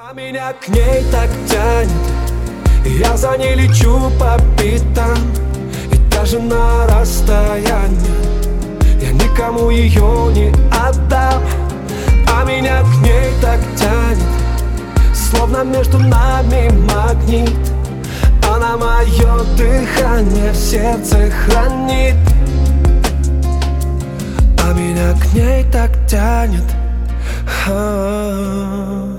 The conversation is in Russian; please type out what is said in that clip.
А меня к ней так тянет, я за ней лечу по пятам. И даже на расстоянии я никому ее не отдам. А меня к ней так тянет, словно между нами магнит. Она мое дыхание в сердце хранит. А меня к ней так тянет.